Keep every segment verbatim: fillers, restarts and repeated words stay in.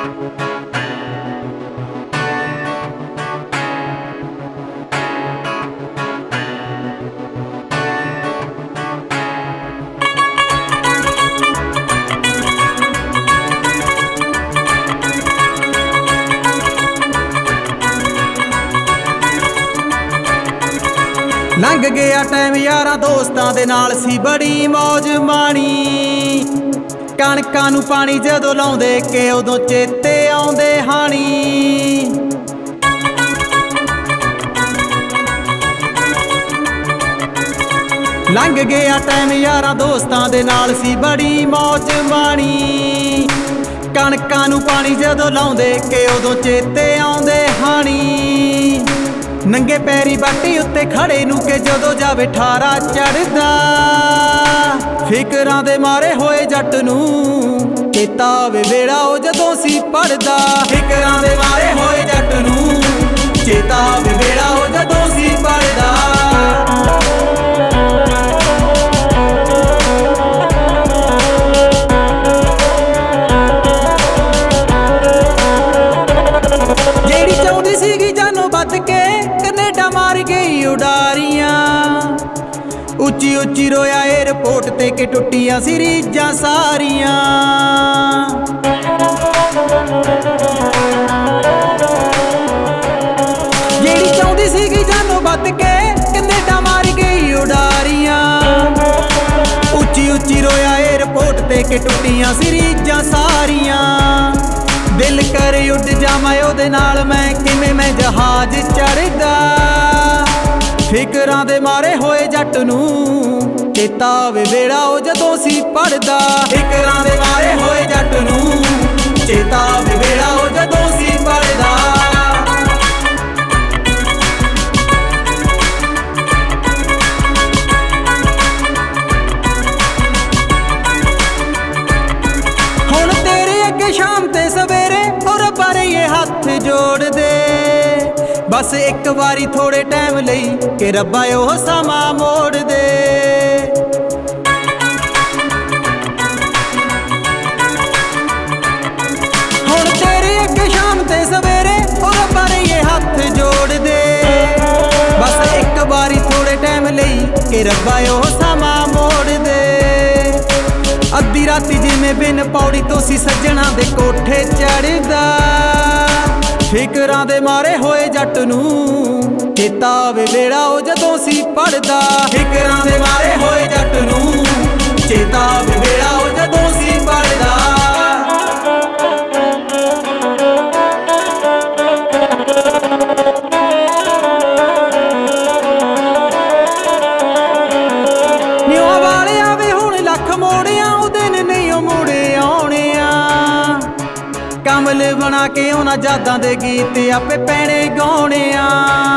लंघ गया टाइम यारां दोस्तां दे नाल सी बड़ी मौज माणी। कणकां नूं पानी जदों लाउंदे के उदों चेते आउंदे हाणी। लंघ गया टाइम यारां दोस्तां दे नाल सी बड़ी मौज माणी। कणकां नूं पानी जदों लाउंदे के उदों चेते आउंदे हाणी। नंगे पैरी बाटी उत्ते खड़े नूं के जदों जावे ठारा चढ़दा। फिकरां दे मारे होए जट नूं चेता आवे वेला ओ जदों सी पढ़दा। फिकरां दे मारे होए जट नूं चेता आवे वेला ओ जदों सी पढ़दा। जेड़ी चाहुंदी सीगी जानों बच के कनेडा मार गई उडारियां। उच्ची उच्ची रोया एयरपोर्ट ते के टुटियां सी रीजां सारियां। जेड़ी चाहुंदी सीगी जानों बच के कनेडा मार गई उडारियां। उच्ची उच्ची रोया एयरपोर्ट ते के टुटियां सी रीजां सारियां। दिल कर उड़ जावां ओहदे नाल मैं किवें मैं जहाज चढ़दा। फिकरां दे मारे होए जट नूं चेता आवे वेला ओ जदों सी पढ़दा। फिकरां दे मारे होए जट नूं चेता आवे वेला ओ जदों सी पढ़दा। हुण तेरे अगे शाम ते सवेरे और बारे ये हथ जोड़ दे। बस एक बारी थोड़े टाइम लई के रब्बा ओह समा मोड़ दे। हुण तेरे अगे शाम ते सवेरे और बारे ये हथ जोड़ दे। बस एक बारी थोड़े टाइम लई के रब्बा ओह समा मोड़ दे। अद्धी राती जिवें बिन पौड़ी तो सी सज्जणा दे कोठे चढ़दा। फिकरां दे मारे होए जट नूं चेता आवे वेला ओ जदों सी पढ़दा। फिकरां दे मारे होए जट नूं चेता आवे वेला ओ जदों सी पढ़दा। न्यूआं वाले आवे हुण लख मोड़ियां ओ दिन नहीं ओ मुड़े आउणे आ। कमल बना के उन्हां यादां दे गीत आपे पैणे गाउणे आ।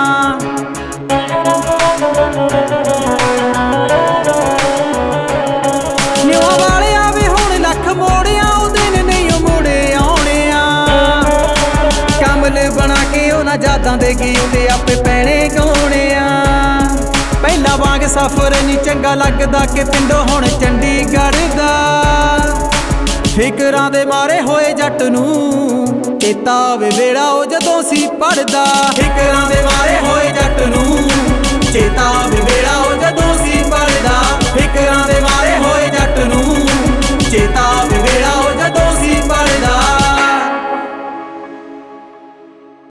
न्यूआं वाले आवे हुण लख मोड़ियां ओ दिन नहीं ओ मुड़े आउणे आ। कमल बना के उन्हां यादां दे गीत आपे पैणे गाउणे आ। पहला वांग सफर नहीं चंगा लगदा कि पिंडों हुण चंडीगढ़ दा। फिकरां दे मारे होए जट नूं चेता आवे वेला ओ जदों सी पढ़दा। फिकरां दे मारे होए जट नूं चेता आवे वेला ओ जदों सी पढ़दा। फिकरां दे मारे होए जट नूं चेता आवे